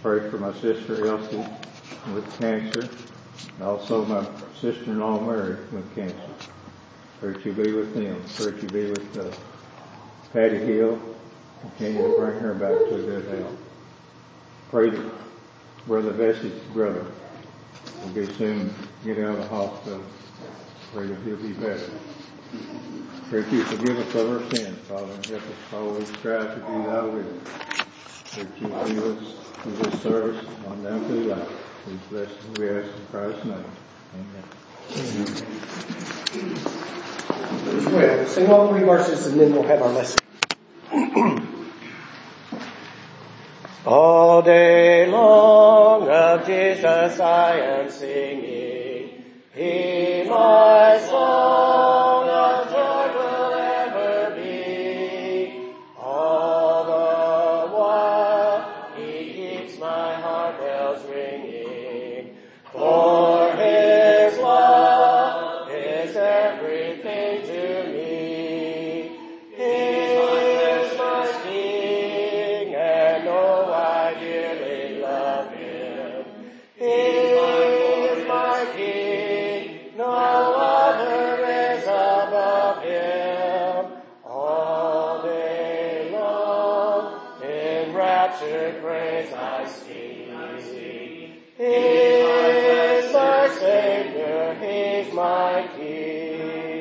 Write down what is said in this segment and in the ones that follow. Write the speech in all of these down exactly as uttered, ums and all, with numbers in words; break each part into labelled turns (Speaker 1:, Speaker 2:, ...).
Speaker 1: Pray for my sister Elsie with cancer, and also my sister-in-law Mary with cancer. Pray that you be with them. Pray that you be with uh, Patty Hill. Continue to bring her back to a good health. Pray that Brother Vesey's brother will be soon get out of the hospital. Pray that he'll be better. Pray that you forgive us of our sins, Father, and help us always strive to do thy will. Pray that you be with us through this service on down through life. These blessings we ask in Christ's name. Amen.
Speaker 2: Amen. We'll sing all three verses and then we'll have our lesson. All day long of Jesus I am singing. He my song of joy will ever be. All the while he keeps my heart bells ringing. For his love is everything to me. He is my King, and oh, I dearly love him. He is my King, no other is above him. All day long, in raptured praise I sing, I sing. He is my Savior, he's my King.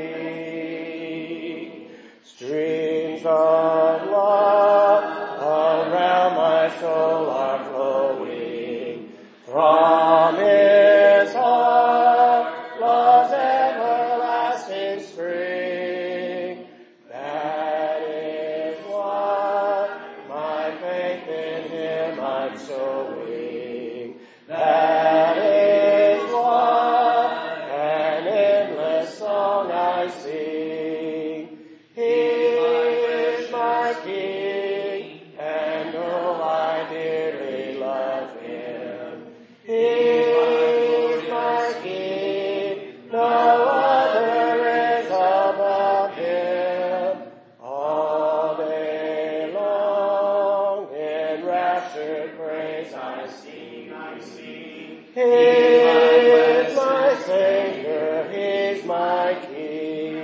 Speaker 2: Streams of love around my soul are flowing. From his heart, love's everlasting spring. That is why my faith in him I'm showing. That is why an endless song I sing. He is my King, and oh, I dearly love him. He is my King, no other is above him. All day long in raptured praise I sing, I sing. He is my Savior, he's my King.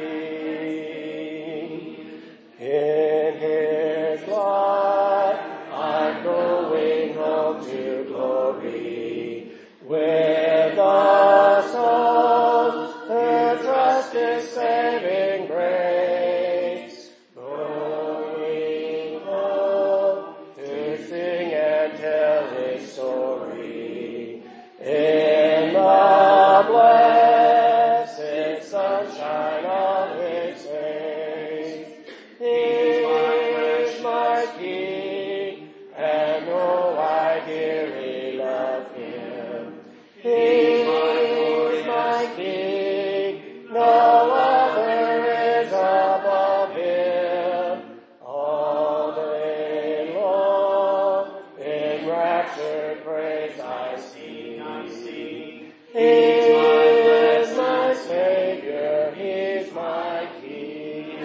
Speaker 2: In his light I'm going home to glory with the souls who trust his saving grace. Going home to sing and tell his story in the blessed sunshine of his face. He is my King, and oh, I dearly love him. He is my King, no other is above him. All day long in raptured praise I sing, I sing. He is my Savior, he's my King.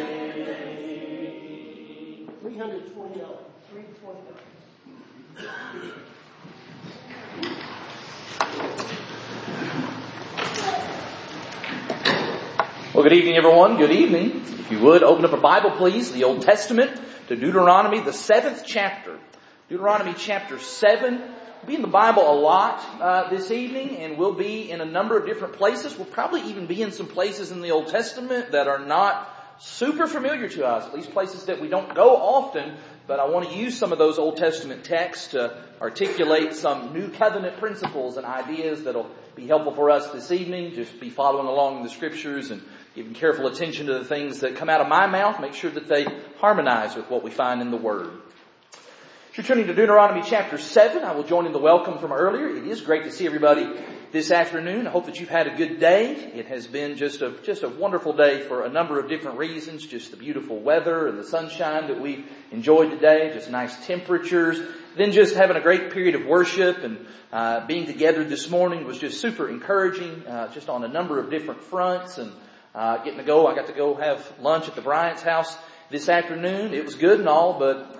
Speaker 2: three twenty-nine. three twenty-nine.
Speaker 3: Well, good evening, everyone. Good evening. If you would, open up a Bible, please, the Old Testament, to Deuteronomy, the seventh chapter. Deuteronomy chapter seven. We'll be in the Bible a lot uh, this evening, and we'll be in a number of different places. We'll probably even be in some places in the Old Testament that are not super familiar to us, at least places that we don't go often, but I want to use some of those Old Testament texts to articulate some new covenant principles and ideas that'll be helpful for us this evening. Just be following along in the scriptures and giving careful attention to the things that come out of my mouth. Make sure that they harmonize with what we find in the Word. If you're turning to Deuteronomy chapter seven, I will join in the welcome from earlier. It is great to see everybody this afternoon. I hope that you've had a good day. It has been just a just a wonderful day for a number of different reasons. Just the beautiful weather and the sunshine that we enjoyed today. Just nice temperatures. Then just having a great period of worship and uh, being together this morning was just super encouraging. Uh, just on a number of different fronts and uh, getting to go. I got to go have lunch at the Bryant's house this afternoon. It was good and all, but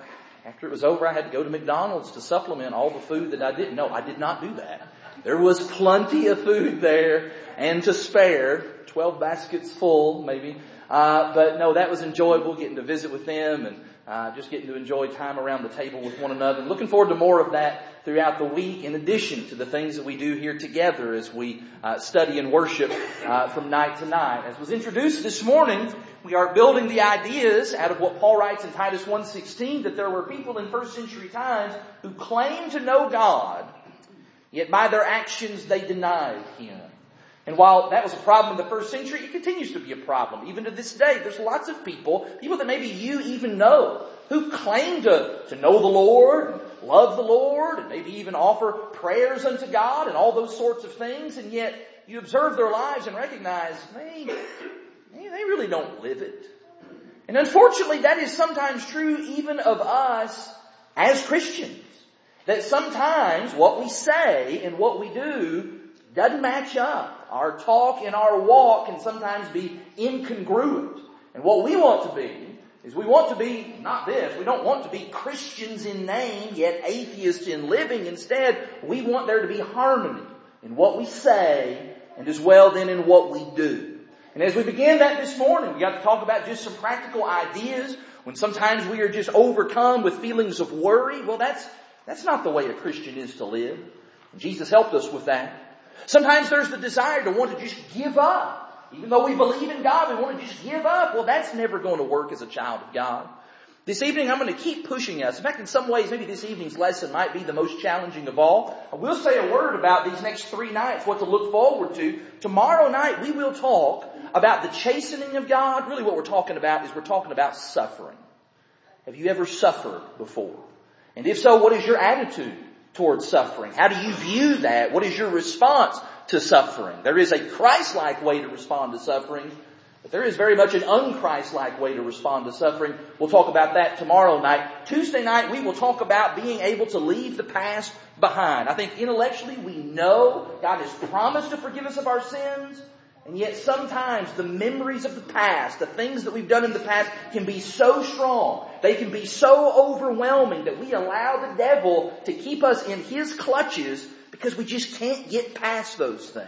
Speaker 3: after it was over, I had to go to McDonald's to supplement all the food that I didn't know. I did not do that. There was plenty of food there and to spare. Twelve baskets full, maybe. Uh, but no, that was enjoyable, getting to visit with them and uh, just getting to enjoy time around the table with one another. And looking forward to more of that throughout the week, in addition to the things that we do here together as we uh, study and worship uh, from night to night. As was introduced this morning, we are building the ideas out of what Paul writes in Titus one sixteen, that there were people in first century times who claimed to know God, yet by their actions they denied Him. And while that was a problem in the first century, it continues to be a problem. Even to this day, there's lots of people, people that maybe you even know, who claim to, to know the Lord, and love the Lord, and maybe even offer prayers unto God and all those sorts of things, and yet you observe their lives and recognize they, they, they really don't live it. And unfortunately, that is sometimes true even of us as Christians. That sometimes what we say and what we do doesn't match up. Our talk and our walk can sometimes be incongruent. And what we want to be is we want to be, not this, we don't want to be Christians in name, yet atheists in living. Instead, we want there to be harmony in what we say and as well then in what we do. And as we began that this morning, we got to talk about just some practical ideas. When sometimes we are just overcome with feelings of worry, well, that's, that's not the way a Christian is to live. And Jesus helped us with that. Sometimes there's the desire to want to just give up. Even though we believe in God, we want to just give up. Well, that's never going to work as a child of God. This evening, I'm going to keep pushing us. In fact, in some ways, maybe this evening's lesson might be the most challenging of all. I will say a word about these next three nights, what to look forward to. Tomorrow night, we will talk about the chastening of God. Really what we're talking about is we're talking about suffering. Have you ever suffered before? And if so, what is your attitude towards suffering? How do you view that? What is your response to suffering? There is a Christ-like way to respond to suffering, but there is very much an un-Christ-like way to respond to suffering. We'll talk about that tomorrow night. Tuesday night, we will talk about being able to leave the past behind. I think intellectually we know God has promised to forgive us of our sins, and yet sometimes the memories of the past, the things that we've done in the past, can be so strong, they can be so overwhelming that we allow the devil to keep us in his clutches because we just can't get past those things.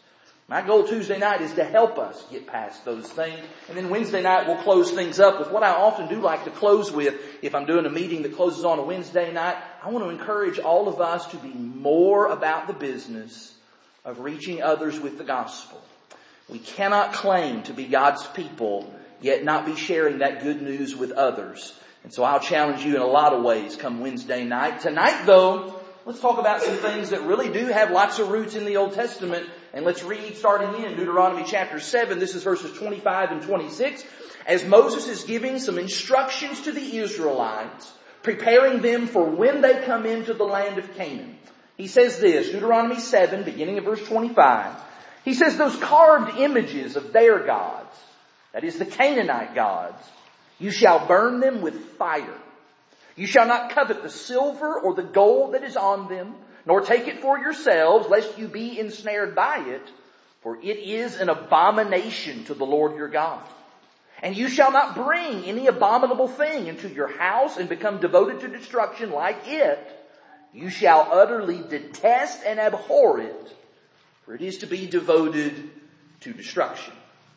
Speaker 3: My goal Tuesday night is to help us get past those things. And then Wednesday night we'll close things up with what I often do like to close with. If I'm doing a meeting that closes on a Wednesday night, I want to encourage all of us to be more about the business of reaching others with the gospel. We cannot claim to be God's people, yet not be sharing that good news with others. And so I'll challenge you in a lot of ways come Wednesday night. Tonight, though, let's talk about some things that really do have lots of roots in the Old Testament. And let's read starting in Deuteronomy chapter seven. This is verses twenty-five and twenty-six. As Moses is giving some instructions to the Israelites, preparing them for when they come into the land of Canaan. He says this, Deuteronomy seven, beginning of verse twenty-five. He says, those carved images of their gods, that is the Canaanite gods, you shall burn them with fire. You shall not covet the silver or the gold that is on them, nor take it for yourselves, lest you be ensnared by it, for it is an abomination to the Lord your God. And you shall not bring any abominable thing into your house and become devoted to destruction like it. You shall utterly detest and abhor it, for it is to be devoted to destruction.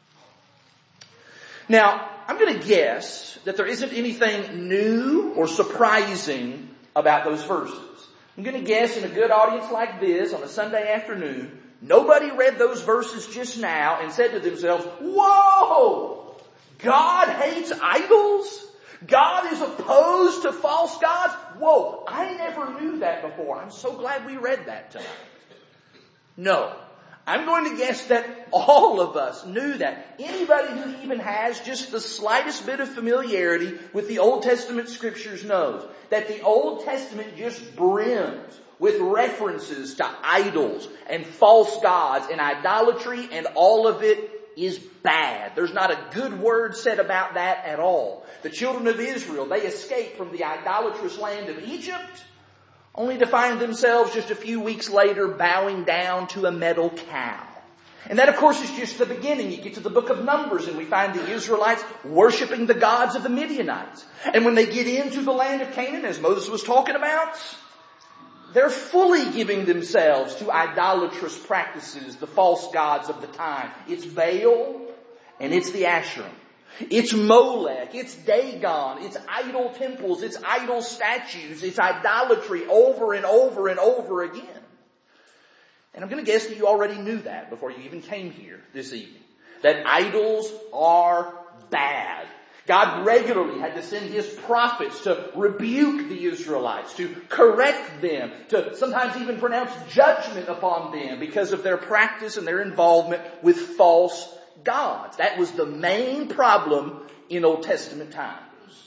Speaker 3: Now, I'm going to guess that there isn't anything new or surprising about those verses. I'm going to guess in a good audience like this on a Sunday afternoon, nobody read those verses just now and said to themselves, whoa, God hates idols? God is opposed to false gods? Whoa, I never knew that before. I'm so glad we read that tonight. No. I'm going to guess that all of us knew that. Anybody who even has just the slightest bit of familiarity with the Old Testament scriptures knows that the Old Testament just brims with references to idols and false gods and idolatry, and all of it is bad. There's not a good word said about that at all. The children of Israel, they escaped from the idolatrous land of Egypt, only to find themselves just a few weeks later bowing down to a metal cow. And that, of course, is just the beginning. You get to the book of Numbers and we find the Israelites worshiping the gods of the Midianites. And when they get into the land of Canaan, as Moses was talking about, they're fully giving themselves to idolatrous practices, the false gods of the time. It's Baal and it's the Asherah. It's Molech, it's Dagon, it's idol temples, it's idol statues, it's idolatry over and over and over again. And I'm going to guess that you already knew that before you even came here this evening. That idols are bad. God regularly had to send His prophets to rebuke the Israelites, to correct them, to sometimes even pronounce judgment upon them because of their practice and their involvement with false gods. That was the main problem in Old Testament times.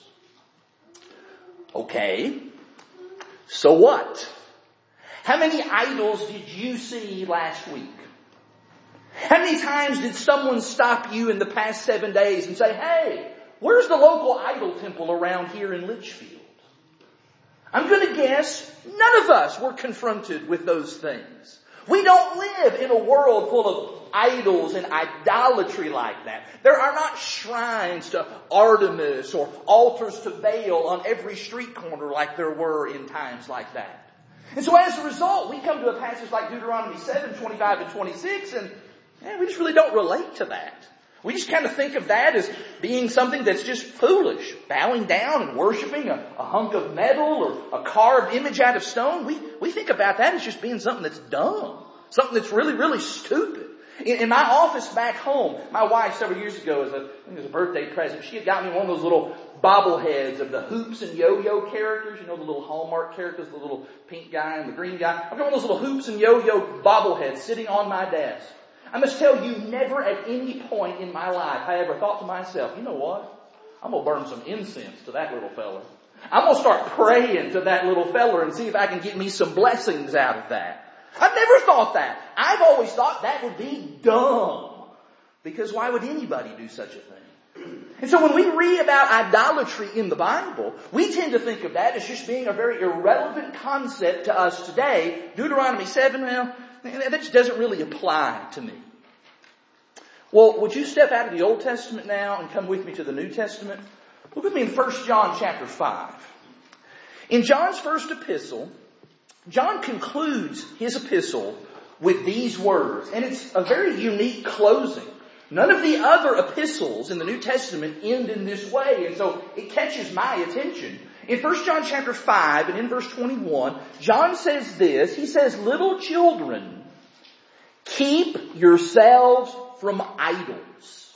Speaker 3: Okay, so what? How many idols did you see last week? How many times did someone stop you in the past seven days and say, hey, where's the local idol temple around here in Litchfield? I'm going to guess none of us were confronted with those things. We don't live in a world full of idols and idolatry like that. There are not shrines to Artemis or altars to Baal on every street corner like there were in times like that. And so as a result, we come to a passage like Deuteronomy seven, twenty-five and twenty-six, and man, we just really don't relate to that. We just kind of think of that as being something that's just foolish. Bowing down and worshiping a, a hunk of metal or a carved image out of stone. We, we think about that as just being something that's dumb. Something that's really, really stupid. In, in my office back home, my wife several years ago, as a, I think it was a birthday present, she had got me one of those little bobbleheads of the Hoops and Yo-Yo characters. You know, the little Hallmark characters, the little pink guy and the green guy. I've got one of those little Hoops and Yo-Yo bobbleheads sitting on my desk. I must tell you, never at any point in my life I ever thought to myself, you know what? I'm going to burn some incense to that little fella. I'm going to start praying to that little fella and see if I can get me some blessings out of that. I've never thought that. I've always thought that would be dumb. Because why would anybody do such a thing? And so when we read about idolatry in the Bible, we tend to think of that as just being a very irrelevant concept to us today. Deuteronomy seven, well, that just doesn't really apply to me. Well, would you step out of the Old Testament now and come with me to the New Testament? Look with me in First John chapter five. In John's first epistle, John concludes his epistle with these words, and it's a very unique closing. None of the other epistles in the New Testament end in this way, and so it catches my attention. In First John chapter five and in verse twenty-one, John says this, he says, little children, keep yourselves from idols.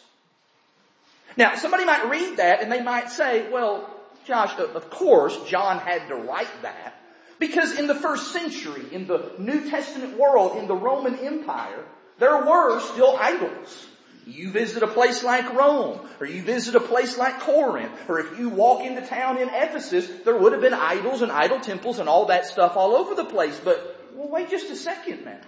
Speaker 3: Now, somebody might read that and they might say, well, Josh, of course John had to write that. Because in the first century, in the New Testament world, in the Roman Empire, there were still idols. You visit a place like Rome, or you visit a place like Corinth, or if you walk into town in Ephesus, there would have been idols and idol temples and all that stuff all over the place. But, well, wait just a second now.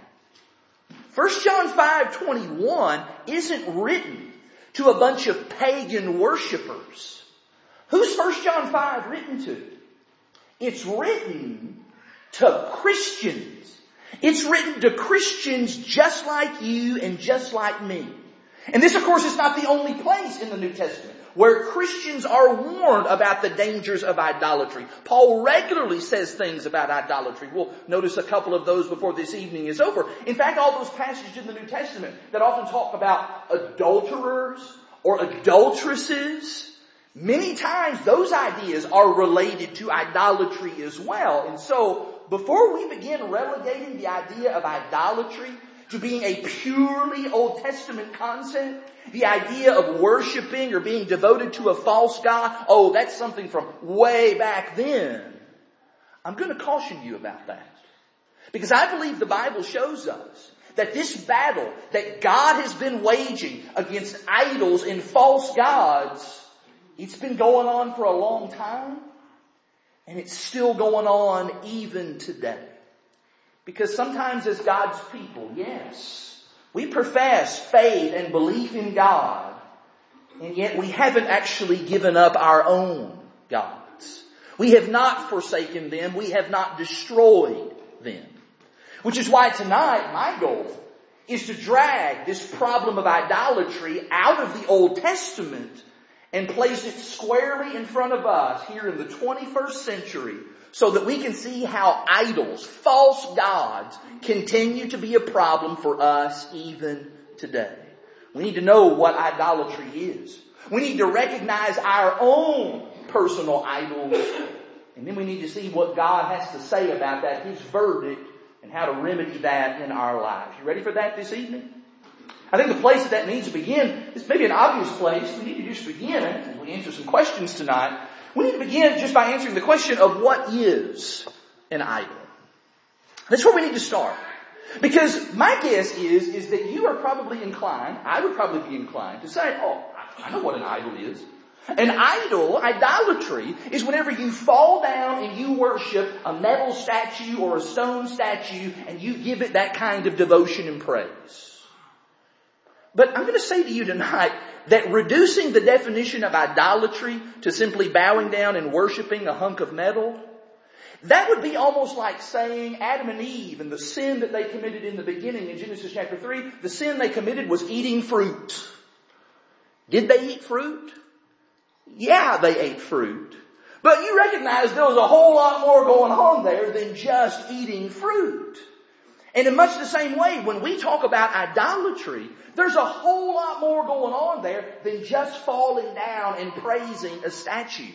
Speaker 3: First John five twenty-one isn't written to a bunch of pagan worshipers. Who's First John five written to? It's written to Christians. It's written to Christians just like you and just like me. And this, of course, is not the only place in the New Testament where Christians are warned about the dangers of idolatry. Paul regularly says things about idolatry. We'll notice a couple of those before this evening is over. In fact, all those passages in the New Testament that often talk about adulterers or adulteresses, many times those ideas are related to idolatry as well. And so, before we begin relegating the idea of idolatry to being a purely Old Testament concept, the idea of worshiping or being devoted to a false god, oh, that's something from way back then. I'm going to caution you about that. Because I believe the Bible shows us that this battle that God has been waging against idols and false gods, it's been going on for a long time, and it's still going on even today. Because sometimes as God's people, yes, we profess faith and belief in God, and yet we haven't actually given up our own gods. We have not forsaken them. We have not destroyed them. Which is why tonight my goal is to drag this problem of idolatry out of the Old Testament and place it squarely in front of us here in the twenty-first century so that we can see how idols, false gods, continue to be a problem for us even today. We need to know what idolatry is. We need to recognize our own personal idols. And then we need to see what God has to say about that, His verdict, and how to remedy that in our lives. You ready for that this evening? I think the place that that needs to begin is maybe an obvious place. We need to just begin, and we answer some questions tonight. We need to begin just by answering the question of what is an idol. That's where we need to start. Because my guess is, is that you are probably inclined, I would probably be inclined to say, oh, I know what an idol is. An idol, idolatry, is whenever you fall down and you worship a metal statue or a stone statue and you give it that kind of devotion and praise. But I'm going to say to you tonight that reducing the definition of idolatry to simply bowing down and worshiping a hunk of metal, that would be almost like saying Adam and Eve and the sin that they committed in the beginning in Genesis chapter three, the sin they committed was eating fruit. Did they eat fruit? Yeah, they ate fruit. But you recognize there was a whole lot more going on there than just eating fruit. And in much the same way, when we talk about idolatry, there's a whole lot more going on there than just falling down and praising a statue.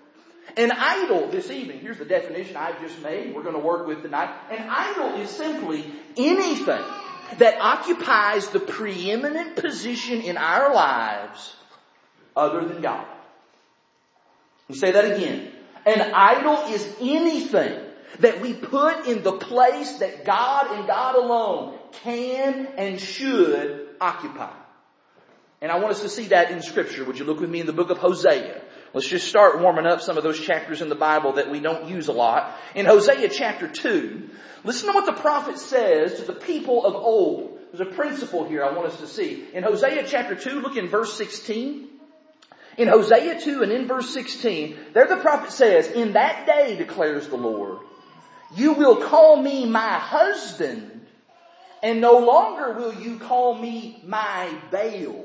Speaker 3: An idol this evening, here's the definition I've just made, we're going to work with tonight. An idol is simply anything that occupies the preeminent position in our lives other than God. Let me say that again. An idol is anything that we put in the place that God and God alone can and should occupy. And I want us to see that in Scripture. Would you look with me in the book of Hosea? Let's just start warming up some of those chapters in the Bible that we don't use a lot. In Hosea chapter two, listen to what the prophet says to the people of old. There's a principle here I want us to see. In Hosea chapter two, look in verse sixteen. In Hosea two and in verse sixteen, there the prophet says, "In that day, declares the Lord, you will call me my husband, and no longer will you call me my Baal."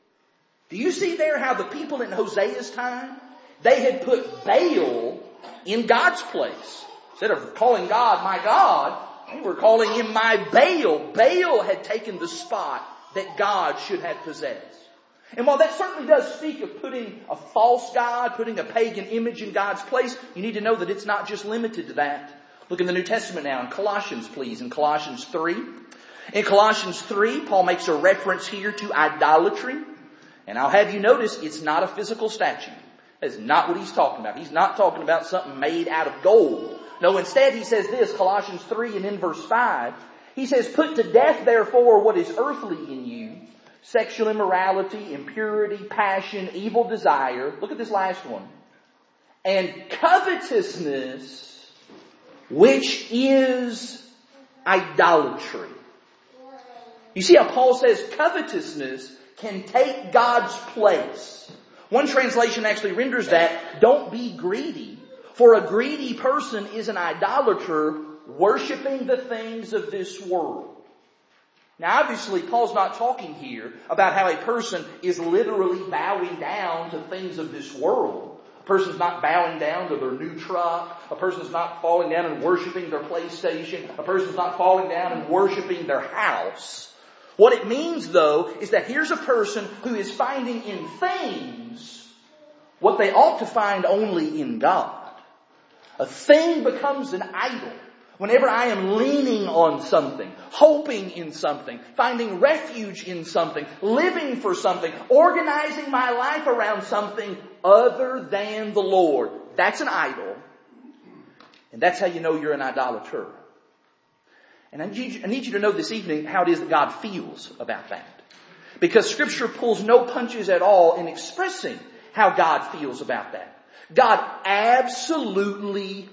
Speaker 3: Do you see there how the people in Hosea's time, they had put Baal in God's place. Instead of calling God my God, they were calling Him my Baal. Baal had taken the spot that God should have possessed. And while that certainly does speak of putting a false god, putting a pagan image in God's place, you need to know that it's not just limited to that. Look in the New Testament now in Colossians, please, in Colossians three. In Colossians three, Paul makes a reference here to idolatry. And I'll have you notice it's not a physical statue. That's not what he's talking about. He's not talking about something made out of gold. No, instead he says this, Colossians three and in verse five. He says, "Put to death therefore what is earthly in you, sexual immorality, impurity, passion, evil desire." Look at this last one. "And covetousness, which is idolatry." You see how Paul says covetousness can take God's place. One translation actually renders that, "Don't be greedy, for a greedy person is an idolater, worshiping the things of this world." Now obviously Paul's not talking here about how a person is literally bowing down to things of this world. A person's not bowing down to their new truck. A person's not falling down and worshiping their PlayStation. A person's not falling down and worshiping their house. What it means, though, is that here's a person who is finding in things what they ought to find only in God. A thing becomes an idol whenever I am leaning on something, hoping in something, finding refuge in something, living for something, organizing my life around something other than the Lord. That's an idol. And that's how you know you're an idolater. And I need, you, I need you to know this evening how it is that God feels about that. Because Scripture pulls no punches at all in expressing how God feels about that. God absolutely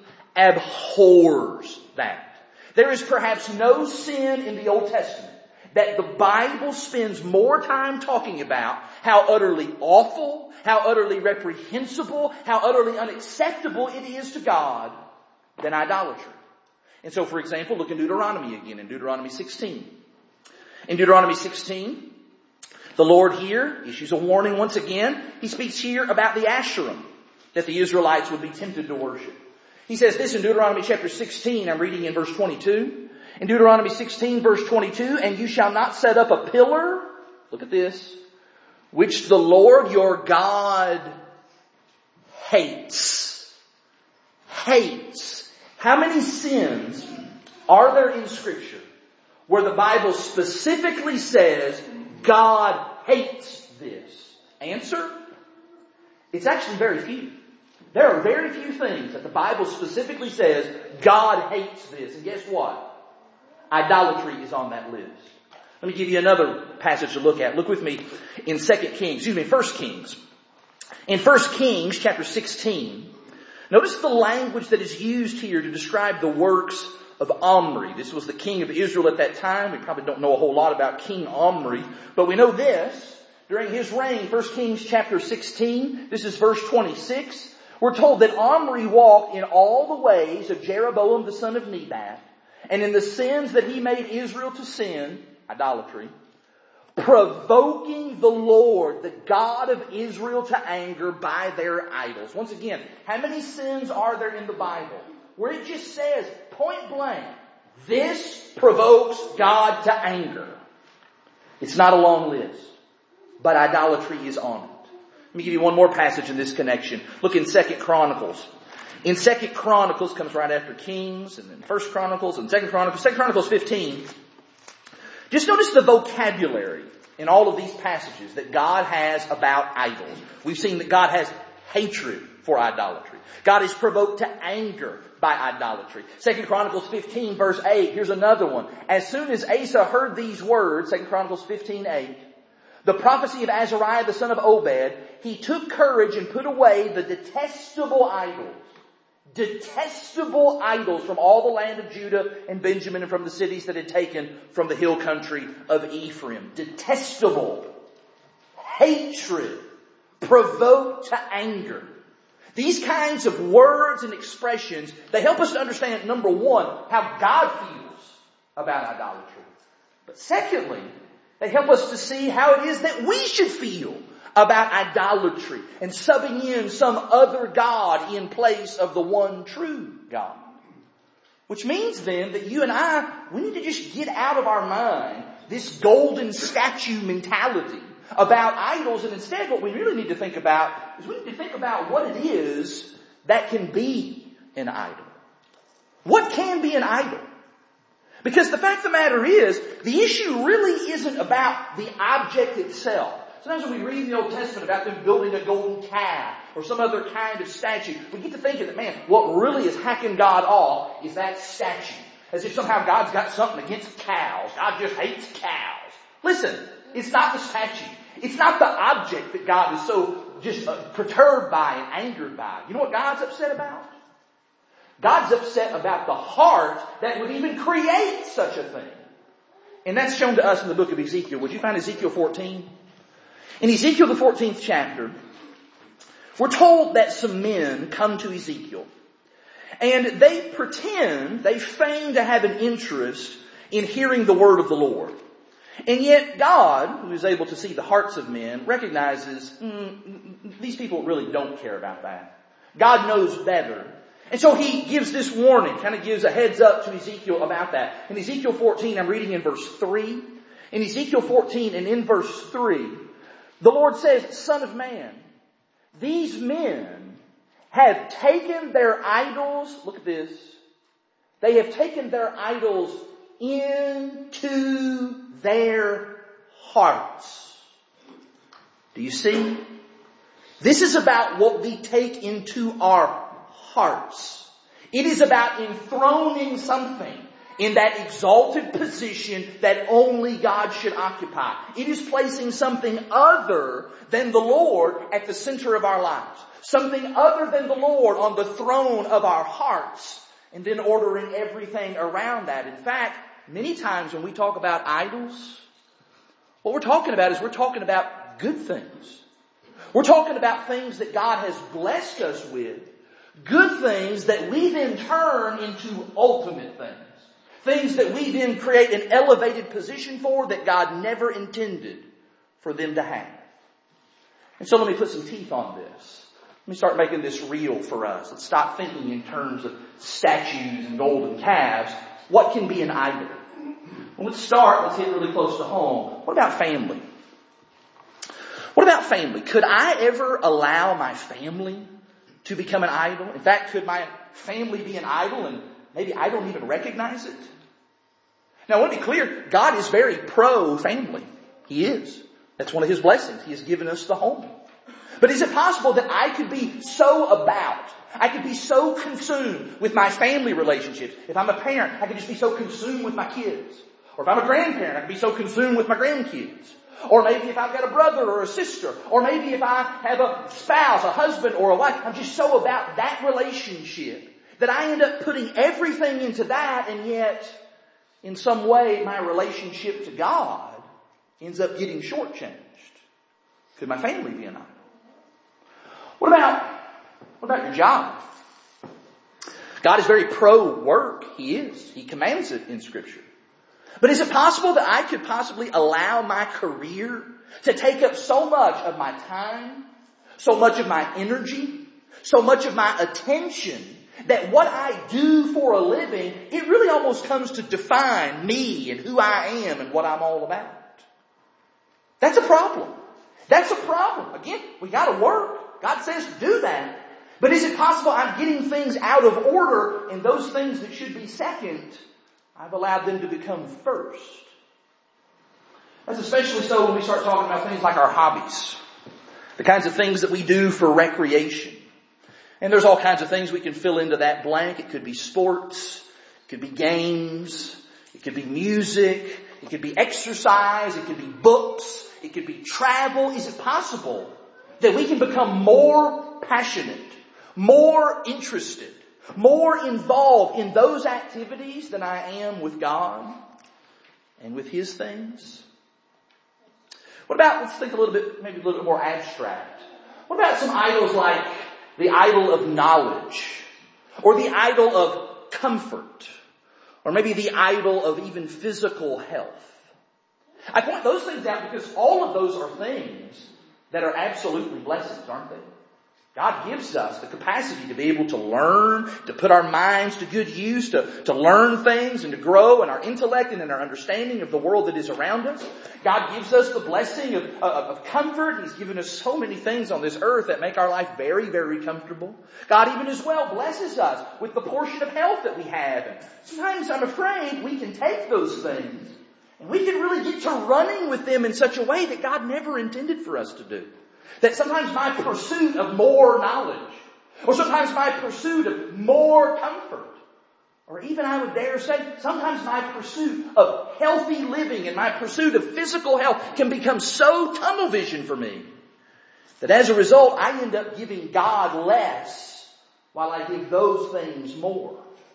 Speaker 3: abhors that. There is perhaps no sin in the Old Testament that the Bible spends more time talking about how utterly awful, how utterly reprehensible, how utterly unacceptable it is to God than idolatry. And so, for example, look in Deuteronomy again, in Deuteronomy sixteen. In Deuteronomy sixteen, the Lord here issues a warning once again. He speaks here about the Asherim that the Israelites would be tempted to worship. He says this in Deuteronomy chapter sixteen, I'm reading in verse twenty-two. In Deuteronomy sixteen verse twenty-two, and you shall not set up a pillar, look at this, which the Lord your God hates. Hates. How many sins are there in Scripture where the Bible specifically says God hates this? Answer? It's actually very few. There are very few things that the Bible specifically says God hates this. And guess what? Idolatry is on that list. Let me give you another passage to look at. Look with me in Second Kings, excuse me, First Kings. In First Kings chapter sixteen, notice the language that is used here to describe the works of Omri. This was the king of Israel at that time. We probably don't know a whole lot about King Omri, but we know this. During his reign, First Kings chapter sixteen, this is verse twenty-six. We're told that Omri walked in all the ways of Jeroboam the son of Nebat, and in the sins that he made Israel to sin, idolatry, provoking the Lord, the God of Israel, to anger by their idols. Once again, how many sins are there in the Bible where it just says, point blank, this provokes God to anger? It's not a long list, but idolatry is on it. Let me give you one more passage in this connection. Look in Second Chronicles. In Second Chronicles, comes right after Kings, and then First Chronicles, and Second Chronicles. Second Chronicles fifteen. Just notice the vocabulary in all of these passages that God has about idols. We've seen that God has hatred for idolatry. God is provoked to anger by idolatry. Second Chronicles fifteen verse eight. Here's another one. As soon as Asa heard these words, Second Chronicles fifteen eight, the prophecy of Azariah the son of Obed, he took courage and put away the detestable idols. Detestable idols from all the land of Judah and Benjamin and from the cities that had taken from the hill country of Ephraim. Detestable. Hatred. Provoked to anger. These kinds of words and expressions, they help us to understand, number one, how God feels about idolatry. But secondly, they help us to see how it is that we should feel about idolatry and subbing in some other God in place of the one true God. Which means then that you and I, we need to just get out of our mind this golden statue mentality about idols, and instead what we really need to think about is we need to think about what it is that can be an idol. What can be an idol? Because the fact of the matter is, the issue really isn't about the object itself. Sometimes when we read the Old Testament about them building a golden calf or some other kind of statue, we get to thinking that, man, what really is hacking God off is that statue. As if somehow God's got something against cows. God just hates cows. Listen, it's not the statue. It's not the object that God is so just uh, perturbed by and angered by. You know what God's upset about? God's upset about the heart that would even create such a thing. And that's shown to us in the book of Ezekiel. Would you find Ezekiel fourteen? In Ezekiel the fourteenth chapter, we're told that some men come to Ezekiel. And they pretend, they feign to have an interest in hearing the word of the Lord. And yet God, who is able to see the hearts of men, recognizes mm, these people really don't care about that. God knows better. And so he gives this warning, kind of gives a heads up to Ezekiel about that. In Ezekiel fourteen, I'm reading in verse three. In Ezekiel fourteen and in verse three, the Lord says, Son of man, these men have taken their idols, look at this, they have taken their idols into their hearts. Do you see? This is about what we take into our hearts. It is about enthroning something in that exalted position that only God should occupy. It is placing something other than the Lord at the center of our lives. Something other than the Lord on the throne of our hearts. And then ordering everything around that. In fact, many times when we talk about idols, what we're talking about is we're talking about good things. We're talking about things that God has blessed us with. Good things that we then turn into ultimate things. Things that we then create an elevated position for that God never intended for them to have. And so let me put some teeth on this. Let me start making this real for us. Let's stop thinking in terms of statues and golden calves. What can be an idol? Well, let's start, let's hit really close to home. What about family? What about family? Could I ever allow my family to become an idol? In fact, could my family be an idol and maybe I don't even recognize it? Now, I want to be clear, God is very pro-family. He is. That's one of His blessings. He has given us the home. But is it possible that I could be so about, I could be so consumed with my family relationships? If I'm a parent, I could just be so consumed with my kids. Or if I'm a grandparent, I could be so consumed with my grandkids. Or maybe if I've got a brother or a sister. Or maybe if I have a spouse, a husband or a wife. I'm just so about that relationship that I end up putting everything into that, and yet in some way my relationship to God ends up getting shortchanged. Could my family be an idol? What about, what about your job? God is very pro-work. He is. He commands it in Scripture. But is it possible that I could possibly allow my career to take up so much of my time, so much of my energy, so much of my attention, that what I do for a living, it really almost comes to define me and who I am and what I'm all about? That's a problem. That's a problem. Again, we gotta work. God says to do that. But is it possible I'm getting things out of order, and those things that should be second, I've allowed them to become first? That's especially so when we start talking about things like our hobbies. The kinds of things that we do for recreation. And there's all kinds of things we can fill into that blank. It could be sports. It could be games. It could be music. It could be exercise. It could be books. It could be travel. Is it possible that we can become more passionate, more interested, more involved in those activities than I am with God and with His things? What about, let's think a little bit, maybe a little bit more abstract. What about some idols like the idol of knowledge, or the idol of comfort, or maybe the idol of even physical health? I point those things out because all of those are things that are absolutely blessings, aren't they? God gives us the capacity to be able to learn, to put our minds to good use, to, to learn things and to grow in our intellect and in our understanding of the world that is around us. God gives us the blessing of, of, of comfort. He's given us so many things on this earth that make our life very, very comfortable. God even as well blesses us with the portion of health that we have. And sometimes I'm afraid we can take those things and we can really get to running with them in such a way that God never intended for us to do. That sometimes my pursuit of more knowledge, or sometimes my pursuit of more comfort, or even I would dare say, sometimes my pursuit of healthy living and my pursuit of physical health can become so tunnel vision for me that as a result I end up giving God less while I give those things more.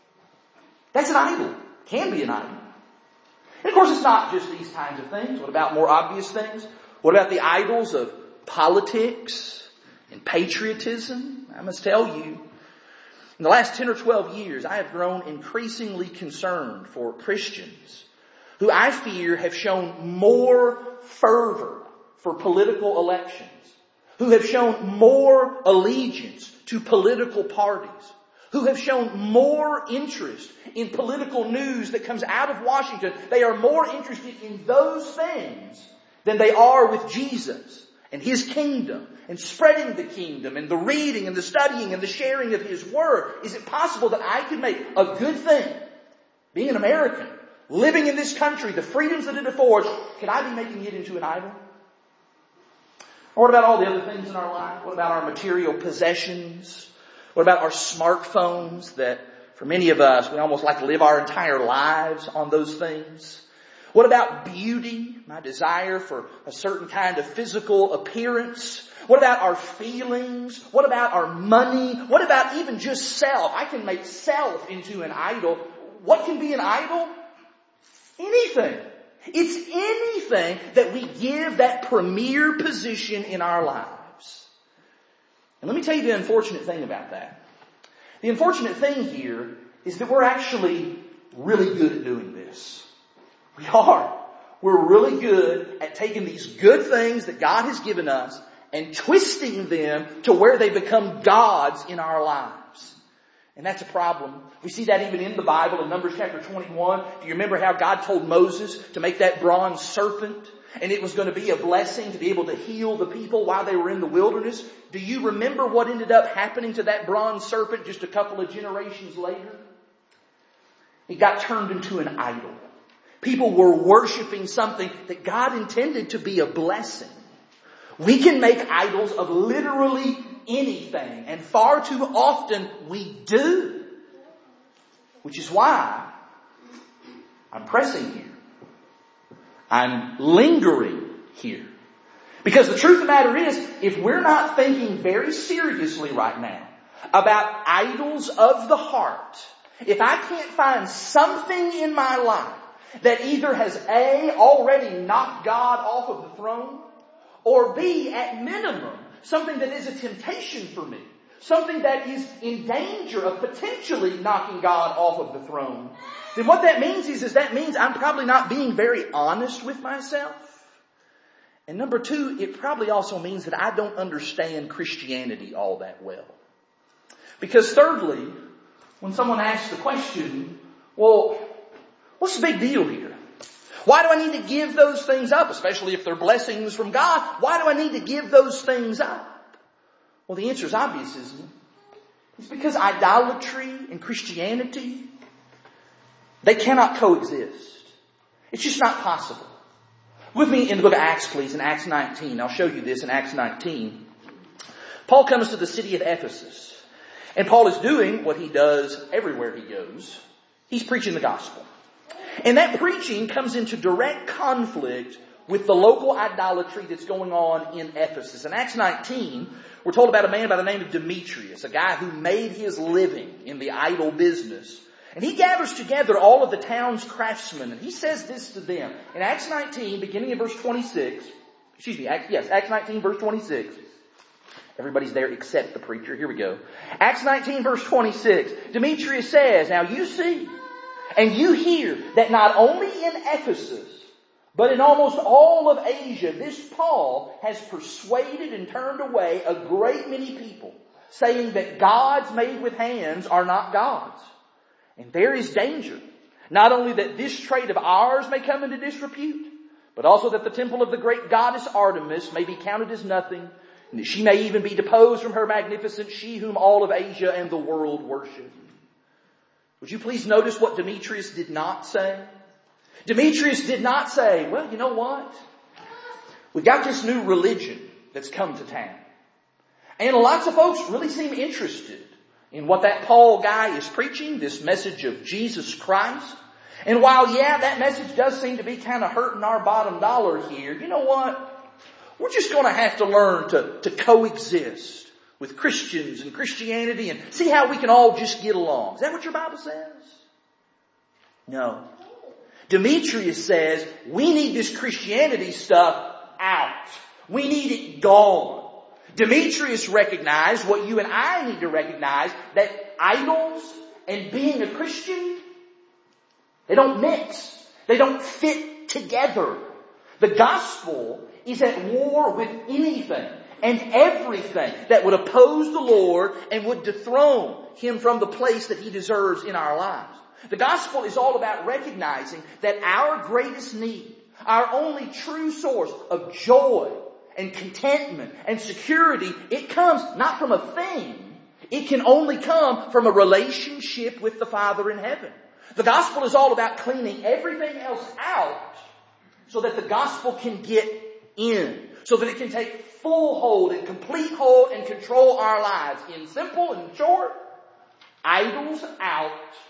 Speaker 3: That's an idol. Can be an idol. And of course it's not just these kinds of things. What about more obvious things? What about the idols of politics and patriotism? I must tell you, in the last ten or twelve years, I have grown increasingly concerned for Christians who I fear have shown more fervor for political elections, who have shown more allegiance to political parties, who have shown more interest in political news that comes out of Washington. They are more interested in those things than they are with Jesus and His kingdom, and spreading the kingdom, and the reading, and the studying, and the sharing of His Word. Is it possible that I could make a good thing, being an American, living in this country, the freedoms that it affords, could I be making it into an idol? Or what about all the other things in our life? What about our material possessions? What about our smartphones that, for many of us, we almost like to live our entire lives on those things? What about beauty, my desire for a certain kind of physical appearance? What about our feelings? What about our money? What about even just self? I can make self into an idol. What can be an idol? Anything. It's anything that we give that premier position in our lives. And let me tell you the unfortunate thing about that. The unfortunate thing here is that we're actually really good at doing this. We are. We're really good at taking these good things that God has given us and twisting them to where they become gods in our lives. And that's a problem. We see that even in the Bible in Numbers chapter twenty-one. Do you remember how God told Moses to make that bronze serpent? And it was going to be a blessing to be able to heal the people while they were in the wilderness. Do you remember what ended up happening to that bronze serpent just a couple of generations later? It got turned into an idol. People were worshiping something that God intended to be a blessing. We can make idols of literally anything, and far too often we do. Which is why I'm pressing here. I'm lingering here. Because the truth of the matter is, if we're not thinking very seriously right now about idols of the heart, if I can't find something in my life that either has A, already knocked God off of the throne, or B, at minimum, something that is a temptation for me, something that is in danger of potentially knocking God off of the throne, then what that means is, is that means I'm probably not being very honest with myself. And number two, it probably also means that I don't understand Christianity all that well. Because thirdly, when someone asks the question, well, what's the big deal here? Why do I need to give those things up? Especially if they're blessings from God. Why do I need to give those things up? Well, the answer is obvious, isn't it? It's because idolatry and Christianity, they cannot coexist. It's just not possible. With me in the book of Acts, please, in Acts nineteen. I'll show you this in Acts nineteen. Paul comes to the city of Ephesus. And Paul is doing what he does everywhere he goes. He's preaching the gospel. And that preaching comes into direct conflict with the local idolatry that's going on in Ephesus. In Acts nineteen, we're told about a man by the name of Demetrius, a guy who made his living in the idol business. And he gathers together all of the town's craftsmen, and he says this to them. In Acts nineteen, beginning in verse twenty-six, excuse me, Acts, yes, Acts nineteen, verse twenty-six. Everybody's there except the preacher. Here we go. Acts nineteen, verse twenty-six. Demetrius says, now you see, and you hear that not only in Ephesus, but in almost all of Asia, this Paul has persuaded and turned away a great many people, saying that gods made with hands are not gods. And there is danger, not only that this trade of ours may come into disrepute, but also that the temple of the great goddess Artemis may be counted as nothing, and that she may even be deposed from her magnificence, she whom all of Asia and the world worship. Would you please notice what Demetrius did not say? Demetrius did not say, well, you know what? We've got this new religion that's come to town. And lots of folks really seem interested in what that Paul guy is preaching, this message of Jesus Christ. And while, yeah, that message does seem to be kind of hurting our bottom dollar here, you know what? We're just going to have to learn to, to coexist with Christians and Christianity and see how we can all just get along. Is that what your Bible says? No. Demetrius says, we need this Christianity stuff out. We need it gone. Demetrius recognized what you and I need to recognize, that idols and being a Christian, they don't mix. They don't fit together. The gospel is at war with anything and everything that would oppose the Lord and would dethrone Him from the place that He deserves in our lives. The gospel is all about recognizing that our greatest need, our only true source of joy and contentment and security, it comes not from a thing. It can only come from a relationship with the Father in heaven. The gospel is all about cleaning everything else out so that the gospel can get in, so that it can take full hold and complete hold and control our lives. In simple and short, idols out,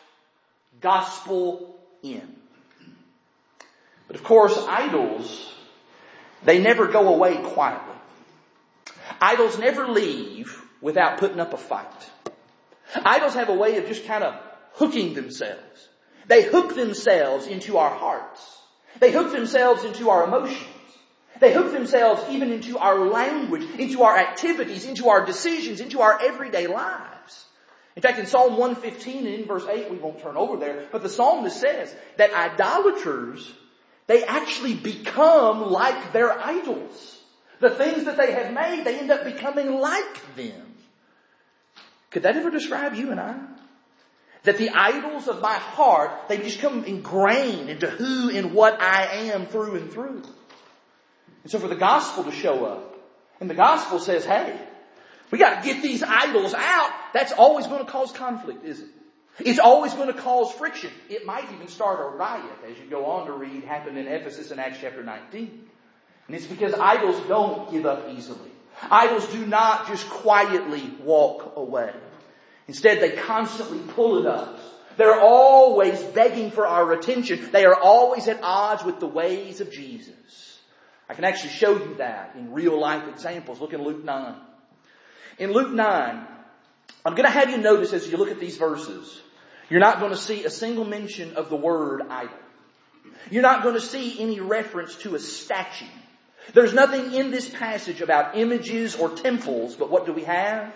Speaker 3: gospel in. But of course, idols, they never go away quietly. Idols never leave without putting up a fight. Idols have a way of just kind of hooking themselves. They hook themselves into our hearts. They hook themselves into our emotions. They hook themselves even into our language, into our activities, into our decisions, into our everyday lives. In fact, in Psalm one fifteen and in verse eight, we won't turn over there, but the psalmist says that idolaters, they actually become like their idols. The things that they have made, they end up becoming like them. Could that ever describe you and I? That the idols of my heart, they just come ingrained into who and what I am through and through. And so for the gospel to show up, and the gospel says, hey, we got to get these idols out, that's always going to cause conflict, isn't it? It's always going to cause friction. It might even start a riot, as you go on to read, happened in Ephesus in Acts chapter nineteen. And it's because idols don't give up easily. Idols do not just quietly walk away. Instead, they constantly pull at us. They're always begging for our attention. They are always at odds with the ways of Jesus. I can actually show you that in real life examples. Look in Luke nine. In Luke nine, I'm going to have you notice as you look at these verses, you're not going to see a single mention of the word idol. You're not going to see any reference to a statue. There's nothing in this passage about images or temples, but what do we have?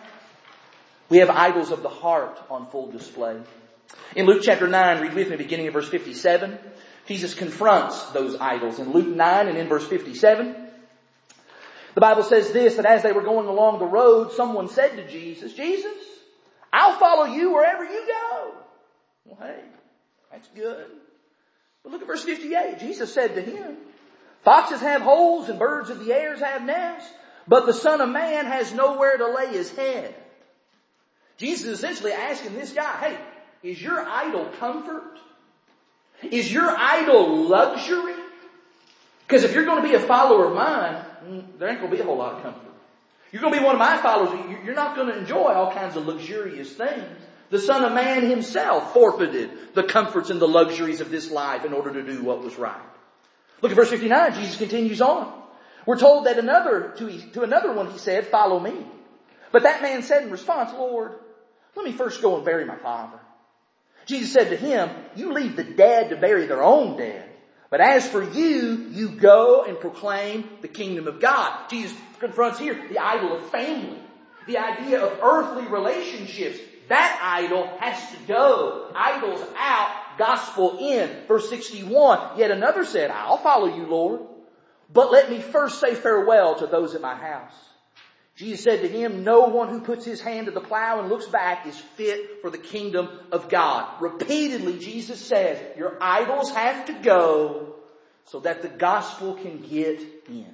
Speaker 3: We have idols of the heart on full display. In Luke chapter nine, read with me beginning in verse fifty-seven. Jesus confronts those idols. In Luke nine and in verse fifty-seven, the Bible says this, that as they were going along the road, someone said to Jesus, Jesus, I'll follow you wherever you go. Well, hey, that's good. But look at verse fifty-eight. Jesus said to him, foxes have holes and birds of the air have nests, but the Son of Man has nowhere to lay his head. Jesus is essentially asking this guy, hey, is your idol comfort? Is your idol luxury? Because if you're going to be a follower of mine, there ain't going to be a whole lot of comfort. You're going to be one of my followers. You're not going to enjoy all kinds of luxurious things. The Son of Man himself forfeited the comforts and the luxuries of this life in order to do what was right. Look at verse fifty-nine. Jesus continues on. We're told that another to, to another one he said, follow me. But that man said in response, Lord, let me first go and bury my father. Jesus said to him, you leave the dead to bury their own dead. But as for you, you go and proclaim the kingdom of God. Jesus confronts here the idol of family, the idea of earthly relationships. That idol has to go. Idols out, gospel in. Verse sixty-one, yet another said, I'll follow you, Lord, but let me first say farewell to those at my house. Jesus said to him, no one who puts his hand to the plow and looks back is fit for the kingdom of God. Repeatedly, Jesus says, your idols have to go so that the gospel can get in.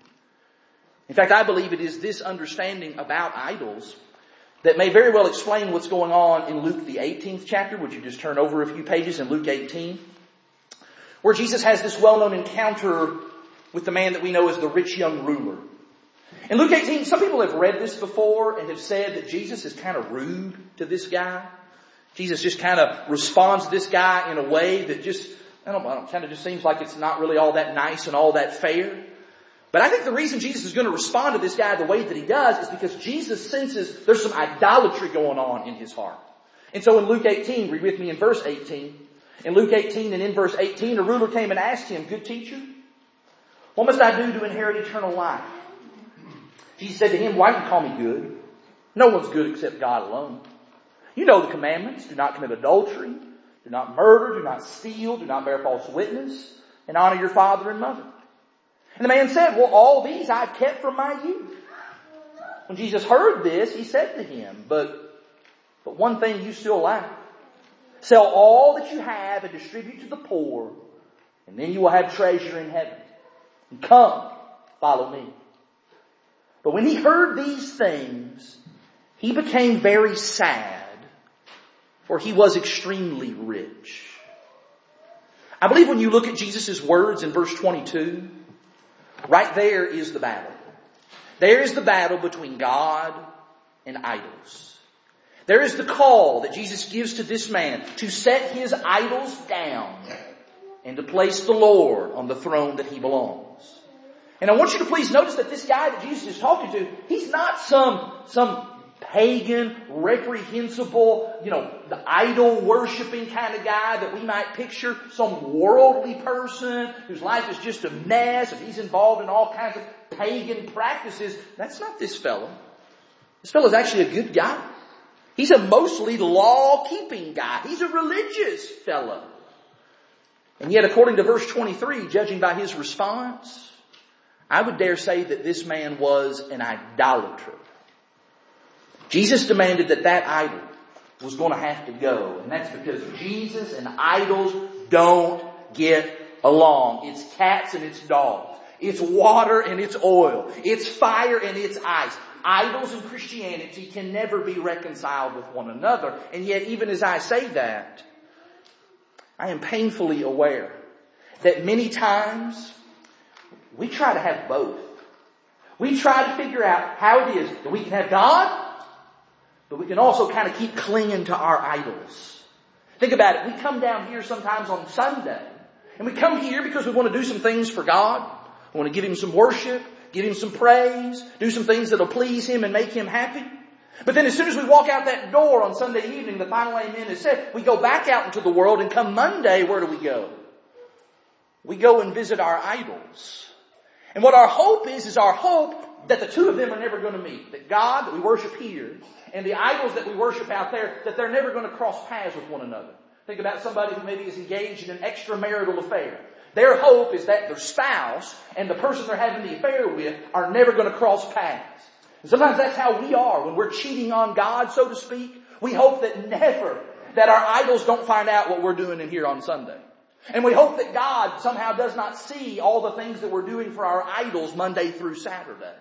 Speaker 3: In fact, I believe it is this understanding about idols that may very well explain what's going on in Luke the eighteenth chapter. Would you just turn over a few pages in Luke eighteen? Where Jesus has this well-known encounter with the man that we know as the rich young ruler. In Luke eighteen, some people have read this before and have said that Jesus is kind of rude to this guy. Jesus just kind of responds to this guy in a way that just, I don't know, kind of just seems like it's not really all that nice and all that fair. But I think the reason Jesus is going to respond to this guy the way that he does is because Jesus senses there's some idolatry going on in his heart. And so in Luke eighteen, read with me in verse eighteen. In Luke eighteen and in verse eighteen, a ruler came and asked him, good teacher, what must I do to inherit eternal life? Jesus said to him, why do you call me good? No one's good except God alone. You know the commandments. Do not commit adultery. Do not murder. Do not steal. Do not bear false witness. And honor your father and mother. And the man said, well, all these I've kept from my youth. When Jesus heard this, he said to him, but, but one thing you still lack. Sell all that you have and distribute to the poor, and then you will have treasure in heaven. And come, follow me. But when he heard these things, he became very sad, for he was extremely rich. I believe when you look at Jesus' words in verse twenty-two, right there is the battle. There is the battle between God and idols. There is the call that Jesus gives to this man to set his idols down and to place the Lord on the throne that he belongs. And I want you to please notice that this guy that Jesus is talking to, he's not some, some pagan, reprehensible, you know, the idol worshiping kind of guy that we might picture, some worldly person whose life is just a mess and he's involved in all kinds of pagan practices. That's not this fellow. This fellow is actually a good guy. He's a mostly law-keeping guy. He's a religious fellow. And yet, according to verse twenty-three, judging by his response, I would dare say that this man was an idolater. Jesus demanded that that idol was going to have to go. And that's because Jesus and idols don't get along. It's cats and it's dogs. It's water and it's oil. It's fire and it's ice. Idols and Christianity can never be reconciled with one another. And yet, even as I say that, I am painfully aware that many times we try to have both. We try to figure out how it is that we can have God, but we can also kind of keep clinging to our idols. Think about it. We come down here sometimes on Sunday, and we come here because we want to do some things for God. We want to give Him some worship, give Him some praise, do some things that will please Him and make Him happy. But then as soon as we walk out that door on Sunday evening, the final amen is said, we go back out into the world, and come Monday, where do we go? We go and visit our idols. And what our hope is, is our hope that the two of them are never going to meet. That God that we worship here and the idols that we worship out there, that they're never going to cross paths with one another. Think about somebody who maybe is engaged in an extramarital affair. Their hope is that their spouse and the person they're having the affair with are never going to cross paths. And sometimes that's how we are when we're cheating on God, so to speak. We hope that never, that our idols don't find out what we're doing in here on Sunday. And we hope that God somehow does not see all the things that we're doing for our idols Monday through Saturday.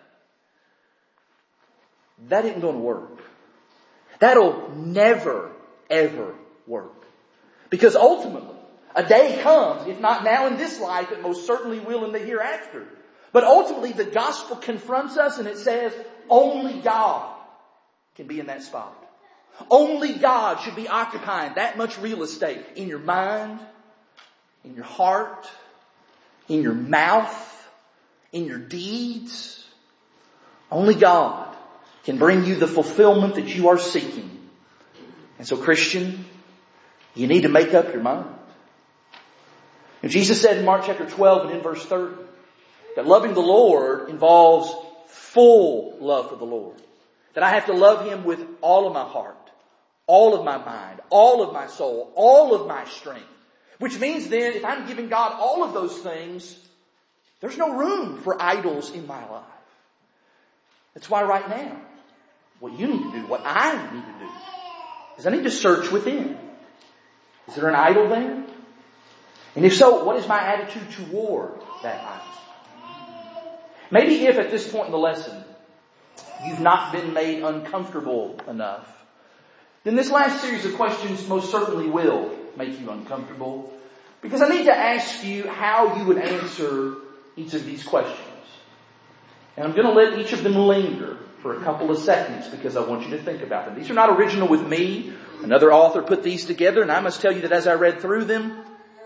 Speaker 3: That isn't going to work. That'll never, ever work. Because ultimately, a day comes, if not now in this life, it most certainly will in the hereafter. But ultimately, the gospel confronts us and it says, only God can be in that spot. Only God should be occupying that much real estate in your mind, in your heart, in your mouth, in your deeds. Only God can bring you the fulfillment that you are seeking. And so, Christian, you need to make up your mind. And Jesus said in Mark chapter twelve and in verse thirty that loving the Lord involves full love for the Lord. That I have to love Him with all of my heart, all of my mind, all of my soul, all of my strength. Which means then, if I'm giving God all of those things, there's no room for idols in my life. That's why right now, what you need to do, what I need to do, is I need to search within. Is there an idol there? And if so, what is my attitude toward that idol? Maybe if at this point in the lesson, you've not been made uncomfortable enough, then this last series of questions most certainly will make you uncomfortable. Because I need to ask you how you would answer each of these questions. And I'm going to let each of them linger for a couple of seconds because I want you to think about them. These are not original with me. Another author put these together, and I must tell you that as I read through them,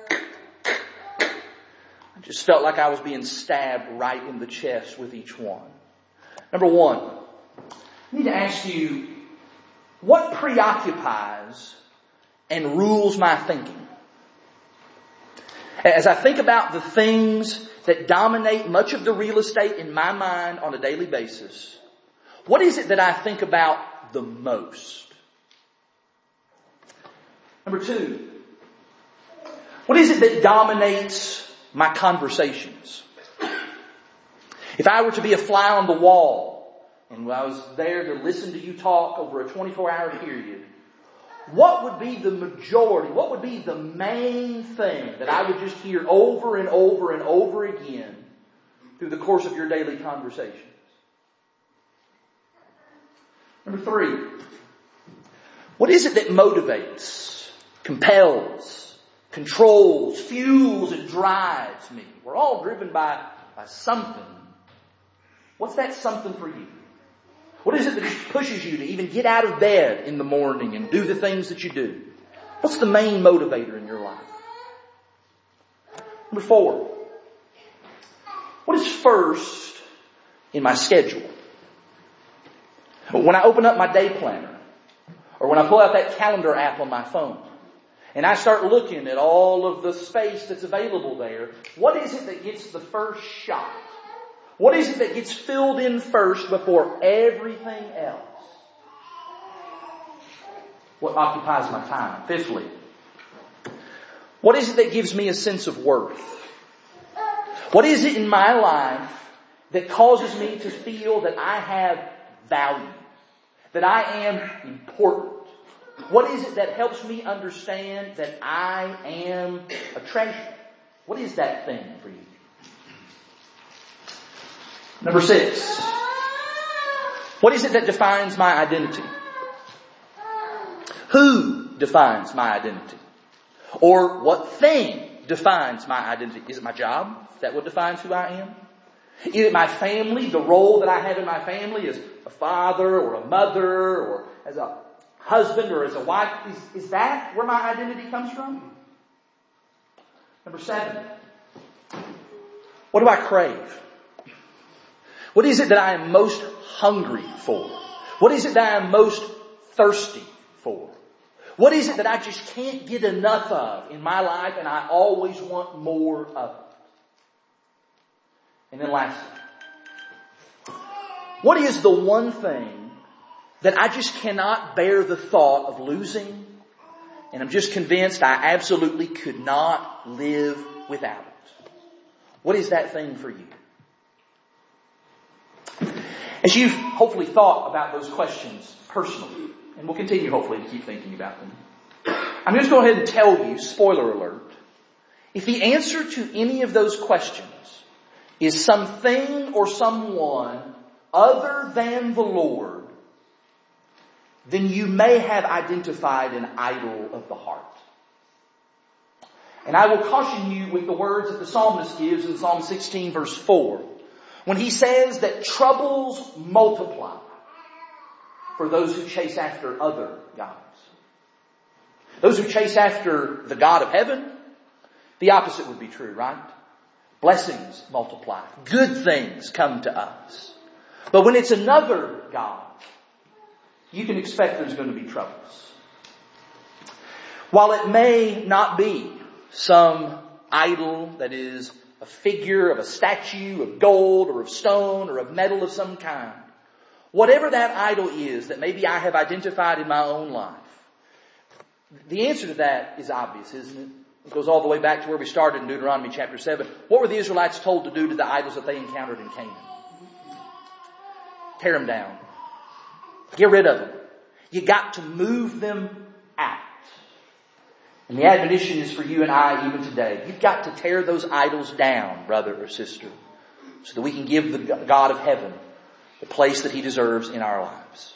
Speaker 3: I just felt like I was being stabbed right in the chest with each one. Number one, I need to ask you, what preoccupies and rules my thinking? As I think about the things that dominate much of the real estate in my mind on a daily basis, what is it that I think about the most? Number two, what is it that dominates my conversations? If I were to be a fly on the wall, and I was there to listen to you talk over a twenty-four hour period, what would be the majority, what would be the main thing that I would just hear over and over and over again through the course of your daily conversations? Number three, what is it that motivates, compels, controls, fuels, and drives me? We're all driven by, by something. What's that something for you? What is it that pushes you to even get out of bed in the morning and do the things that you do? What's the main motivator in your life? Number four, what is first in my schedule? When I open up my day planner, or when I pull out that calendar app on my phone, and I start looking at all of the space that's available there, what is it that gets the first shot? What is it that gets filled in first before everything else? What occupies my time? Fifthly, what is it that gives me a sense of worth? What is it in my life that causes me to feel that I have value? That I am important? What is it that helps me understand that I am a treasure? What is that thing for you? Number six. What is it that defines my identity? Who defines my identity? Or what thing defines my identity? Is it my job? Is that what defines who I am? Is it my family, the role that I have in my family as a father or a mother or as a husband or as a wife? Is, is that where my identity comes from? Number seven. What do I crave? What is it that I am most hungry for? What is it that I am most thirsty for? What is it that I just can't get enough of in my life and I always want more of it? And then lastly, what is the one thing that I just cannot bear the thought of losing, and I'm just convinced I absolutely could not live without it? What is that thing for you? As you've hopefully thought about those questions personally, and we'll continue hopefully to keep thinking about them, I'm just going to go ahead and tell you, spoiler alert, if the answer to any of those questions is something or someone other than the Lord, then you may have identified an idol of the heart. And I will caution you with the words that the psalmist gives in Psalm sixteen verse four, when he says that troubles multiply for those who chase after other gods. Those who chase after the God of heaven, the opposite would be true, right? Blessings multiply. Good things come to us. But when it's another God, you can expect there's going to be troubles. While it may not be some idol that is a figure of a statue of gold or of stone or of metal of some kind, whatever that idol is that maybe I have identified in my own life, the answer to that is obvious, isn't it? It goes all the way back to where we started in Deuteronomy chapter seven. What were the Israelites told to do to the idols that they encountered in Canaan? Tear them down. Get rid of them. You got to move them out. And the admonition is for you and I even today. You've got to tear those idols down, brother or sister, so that we can give the God of heaven the place that He deserves in our lives.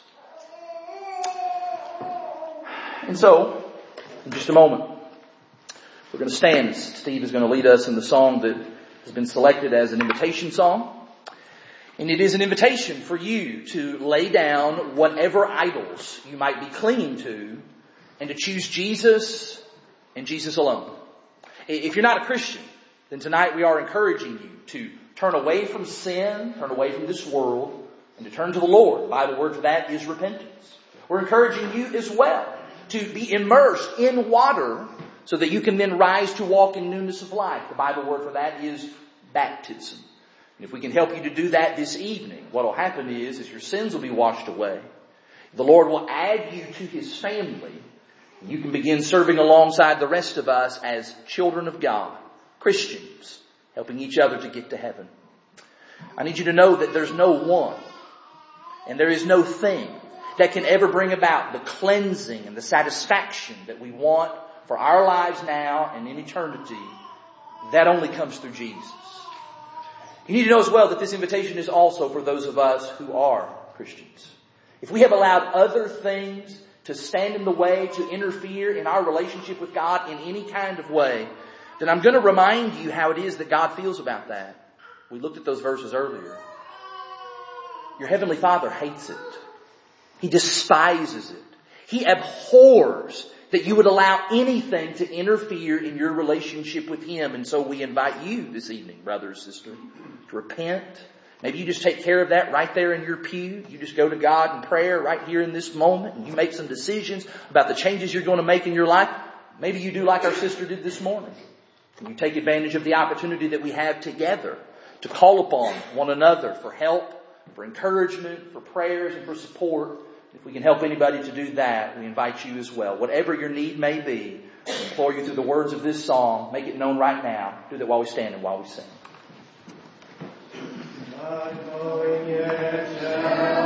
Speaker 3: And so, in just a moment, we're going to stand. Steve is going to lead us in the song that has been selected as an invitation song. And it is an invitation for you to lay down whatever idols you might be clinging to and to choose Jesus and Jesus alone. If you're not a Christian, then tonight we are encouraging you to turn away from sin, turn away from this world, and to turn to the Lord. The Bible word for that is repentance. We're encouraging you as well to be immersed in water so that you can then rise to walk in newness of life. The Bible word for that is baptism. And if we can help you to do that this evening, what will happen is, is your sins will be washed away. The Lord will add you to His family. And you can begin serving alongside the rest of us as children of God, Christians, helping each other to get to heaven. I need you to know that there's no one and there is no thing that can ever bring about the cleansing and the satisfaction that we want for our lives now and in eternity. That only comes through Jesus. You need to know as well that this invitation is also for those of us who are Christians. If we have allowed other things to stand in the way, to interfere in our relationship with God in any kind of way, then I'm going to remind you how it is that God feels about that. We looked at those verses earlier. Your Heavenly Father hates it. He despises it. He abhors that you would allow anything to interfere in your relationship with Him. And so we invite you this evening, brother or sister, to repent. Maybe you just take care of that right there in your pew. You just go to God in prayer right here in this moment, and you make some decisions about the changes you're going to make in your life. Maybe you do like our sister did this morning. And you take advantage of the opportunity that we have together to call upon one another for help, for encouragement, for prayers, and for support If we can help anybody to do that, we invite you as well. Whatever your need may be, we implore you through the words of this song, make it known right now. Do that while we stand and while we sing.
Speaker 1: Not knowing yet